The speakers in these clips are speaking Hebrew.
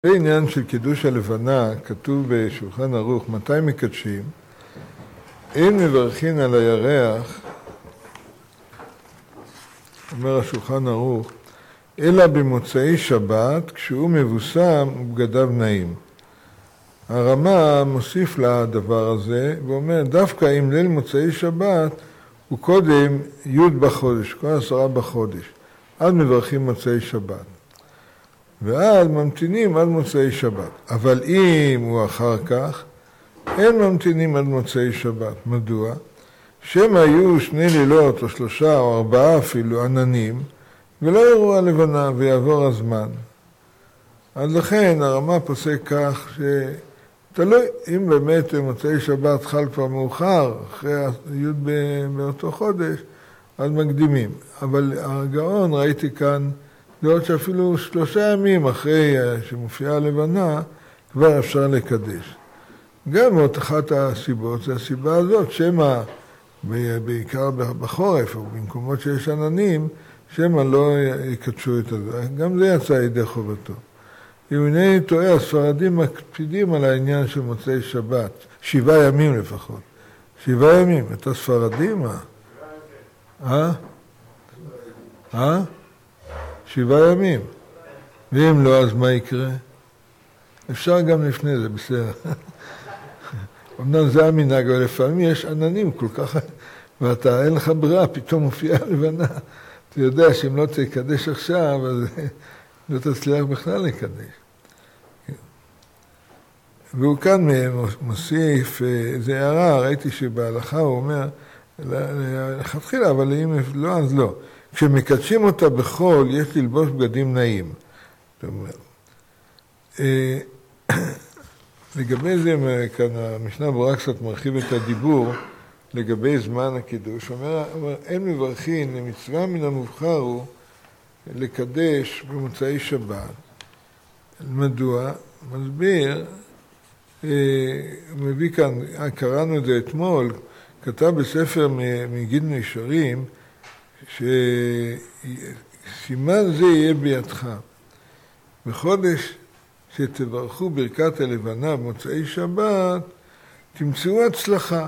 בעניין של קידוש הלבנה, כתוב בשולחן ערוך, מתי מקדשים? אין מברכין על הירח, אומר השולחן ערוך, אלא במוצאי שבת, כשהוא מבוסם ובגדיו נעים. הרמה מוסיף לדבר הזה, ואומר, דווקא אם ליל מוצאי שבת, הוא קודם י' בחודש, כל 10 בחודש. אז מברכים מוצאי שבת. ואז ממתינים עד מוצאי שבת. אבל אם הוא אחר כך, אין ממתינים עד מוצאי שבת. מדוע? שמא היו 2 לילות או 3 או 4 אפילו עננים, ולא יראו הלבנה ויעבור הזמן. אז לכן הרמה פוסק כך שתלוי, אם באמת מוצאי שבת חל כבר מאוחר, אחרי י' באותו חודש, אז מקדימים. אבל הגאון ראיתי כאן, לראות שאפילו 3 ימים אחרי שמופיעה הלבנה, כבר אפשר לקדש. גם אחת הסיבות, זה הסיבה הזאת, שמא בעיקר בחורף או במקומות שיש עננים, שמא לא יקדשו את זה. גם זה יצא ידי חובתו. אם הנה טועה, הספרדים מקפידים על העניין של מוצאי שבת, 7 ימים לפחות. 7 ימים, אתה ספרדי מה? 7 ימים. ואם לא, אז מה יקרה? אפשר גם לפני זה, בסדר. אמנם זה המנהג, אבל לפעמים יש עננים כל כך, ואתה אין לך ברירה, פתאום מופיעה לבנה. אתה יודע שאם לא תקדש עכשיו, אז לא תצליח בכלל לקדש. והוא כאן מוסיף, זה הערה, ראיתי שבהלכה הוא אומר, לכתחילה, אבל אם לא, אז לא. כשמקדשים אותה בחול, יש ללבוש בגדים נעים. זאת אומרת, לגבי זה, כאן המשנה ברורה קצת מרחיב את הדיבור, לגבי זמן הקידוש. אומר, אין מברכין, למצווה מן המובחר הוא לקדש במוצאי שבת. מדוע? מסביר, מביא כאן, קראנו את זה אתמול, כתב בספר מגיד מישרים, שסימן זה יהיה בידך. בחודש שתברכו ברכת הלבנה במוצאי שבת, תמצאו הצלחה.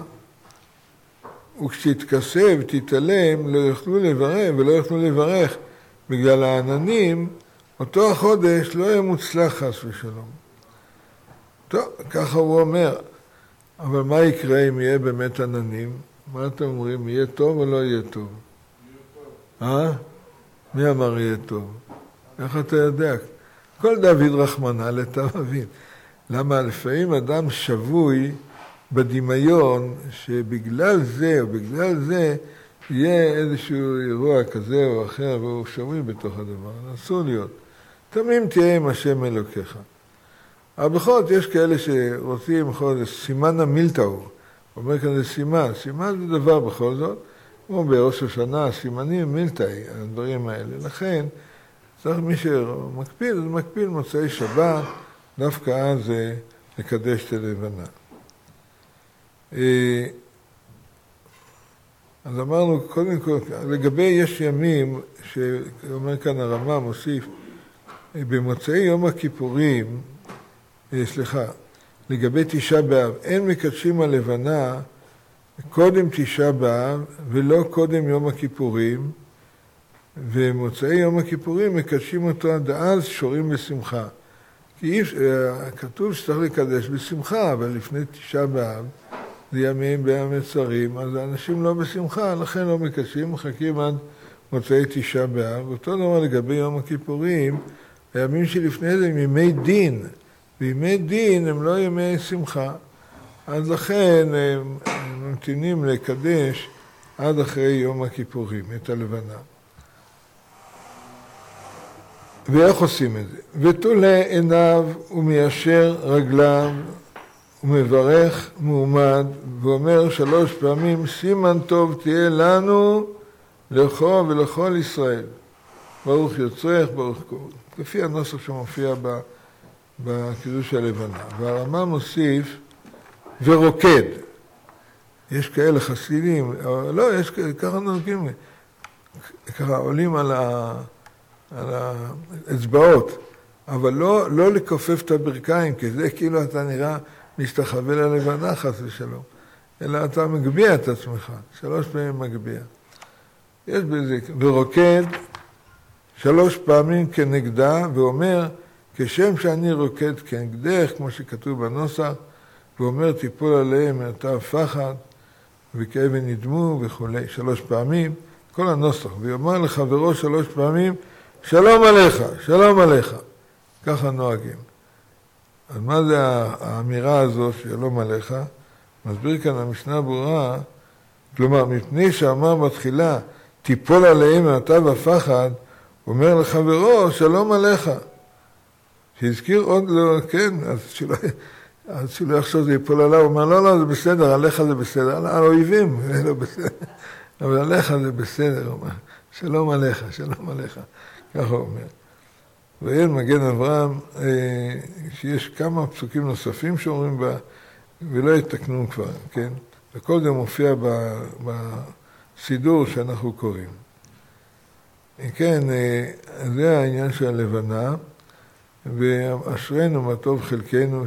וכשתתכסה ותתעלם, לא יוכלו לברך ולא יוכלו לברך בגלל העננים, אותו החודש לא יהיה מוצלח חס ושלום. טוב, ככה הוא אומר. אבל מה יקרה אם יהיה באמת עננים? מה אתם אומרים? יהיה טוב או לא יהיה טוב? מי אמר יהיה טוב? איך אתה יודע? כל דוד רחמנא לטב אביו. למה לפעמים אדם שבוי בדמיון שבגלל זה או בגלל זה יהיה איזשהו אירוע כזה או אחר והוא שבוי בתוך הדבר. אסור להיות. תמים תהיה עם השם אלוקיך. אבל בכל זאת יש כאלה שרוצים בכל זאת סימן המילתאו. אומר כאן זה סימן. סימן זה דבר בכל זאת. כמו בראש השנה, סימנים מילתאי, הדברים האלה. לכן צריך מי שמקפיד, אז מקפיד מוצאי שבת, דווקא אז לקדש את הלבנה. אז אמרנו, קודם כל, לגבי יש ימים, שאומר כאן הרמה מוסיף, במוצאי יום הכיפורים, לגבי 9 באב, אין מקדשים הלבנה קודם 9 באב ולא קודם יום הכיפורים, ומוצאי יום הכיפורים מקדשים אותו עד אז שורים בשמחה. כי כתוב שצריך לקדש בשמחה, אבל לפני 9 באב, זה ימים במצרים, אז האנשים לא בשמחה, לכן לא מקדשים, מחכים עד מוצאי 9 באב. אותו דבר לגבי יום הכיפורים, הימים שלפני זה הם ימי דין, וימי דין הם לא ימי שמחה. אז לכן הם ממתינים לקדש עד אחרי יום הכיפורים, את הלבנה. ואיך עושים את זה? ותולה עיניו ומיישר רגליו ומברך מעומד ואומר 3 פעמים, סימן טוב תהיה לנו לך ולכל ישראל. ברוך יוצרך, ברוך כפי הנוסח שמופיע בקידוש הלבנה. והרמה מוסיף ורוקד. יש כאלה חסידים, לא, יש ככה נוגעים, ככה עולים על האצבעות, אבל לא לכופף את הברכיים, כי זה כאילו אתה נראה משתחווה ללבנה חס ושלום, אלא אתה מגביה את עצמך, 3 פעמים מגביה. יש בזה, ורוקד 3 פעמים כנגדה, ואומר, כשם שאני רוקד כנגדך, כמו שכתוב בנוסח, ואומר, תיפול עליהם מעתה פחד, וכאבן נדמו וכו', 3 פעמים, כל הנוסח, ויאמר לחברו 3 פעמים, שלום עליך, שלום עליך. ככה נוהגים. אז מה זה האמירה הזו, שלום עליך? מסביר כאן המשנה ברורה, כלומר, מפני שאמר בתחילה, תיפול עליהם מעתה ופחד, אומר לחברו, שלום עליך. שהזכיר עוד לא, כן, אז שלא יחשוב זה ייפול עליו, הוא אומר, לא, זה בסדר, עליך זה בסדר, על האויבים, זה לא בסדר, אבל עליך זה בסדר, הוא אומר, שלום עליך, שלום עליך, ככה הוא אומר. ואין מגן אברהם, שיש כמה פסוקים נוספים שאומרים בה, ולא יתקנו כבר, כן? וכל זה מופיע בסידור שאנחנו קוראים. כן, זה העניין של הלבנה, ואשרנו מה טוב חלקנו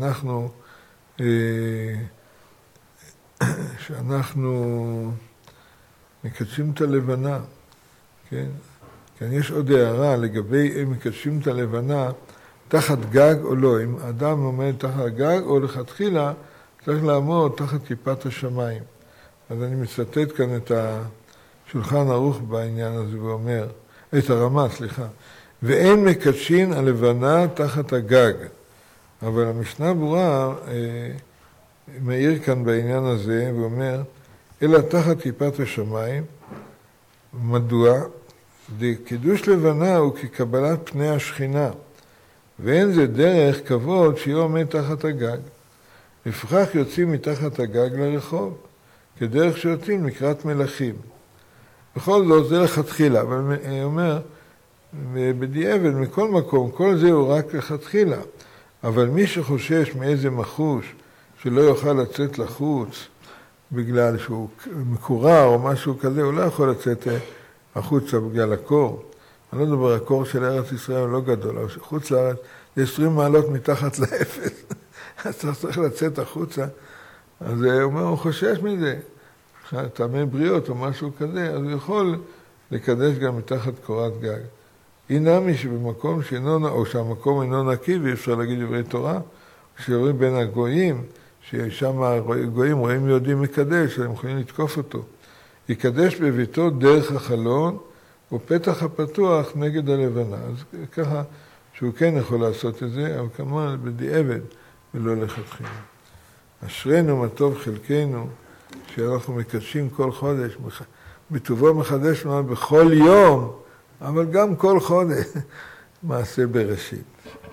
שאנחנו מקדשים את הלבנה, כן? כן, יש עוד הערה לגבי אם מקדשים את הלבנה תחת גג או לא. אם אדם עומד תחת גג או לכתחילה, צריך לעמוד תחת כיפת השמיים. אז אני מצטט כאן את השולחן ערוך בעניין הזה ואומר, את הרמה, סליחה. ואין מקדשין הלבנה תחת הגג. אבל המשנה ברורה מעיר כאן בעניין הזה ואומר, אלא תחת כיפת השמיים. מדוע? קידוש לבנה הוא כקבלת פני השכינה, ואין זה דרך כבוד שיהיה עומד תחת הגג. לפכך יוצאים מתחת הגג לרחוב, כדרך שיוצאים לקראת מלכים. בכל זאת זה לכתחילה, אבל הוא אומר, בדיעבד מכל מקום, כל זה הוא רק לכתחילה. אבל מי שחושש מאיזה מחוש שלא יוכל לצאת לחוץ, בגלל שהוא מקורר או משהו כזה, הוא לא יכול לצאת החוצה בגלל הקור. אני לא מדבר, הקור של ארץ ישראל הוא לא גדול, אבל חוץ לארץ זה 20 מעלות מתחת לאפס. אז צריך לצאת החוצה. אז הוא אומר, הוא חושש מזה. טעמי בריאות או משהו כזה, אז הוא יכול לקדש גם מתחת קורת גג. הנה מי שבמקום שאינו, או שהמקום אינו נקי, ואי אפשר להגיד דברי תורה, כשרואים בין הגויים, ששם הגויים רואים יהודים מקדש, הם יכולים לתקוף אותו. יקדש בביתו דרך החלון, או פתח הפתוח נגד הלבנה. אז ככה שהוא כן יכול לעשות את זה, אבל כמובן בדיעבד ולא לכתחילה. אשרנו מה טוב חלקנו, שאנחנו מקדשים כל חודש, בטובו מחדש בכל יום, אבל גם כל חודש, מעשה בראשית.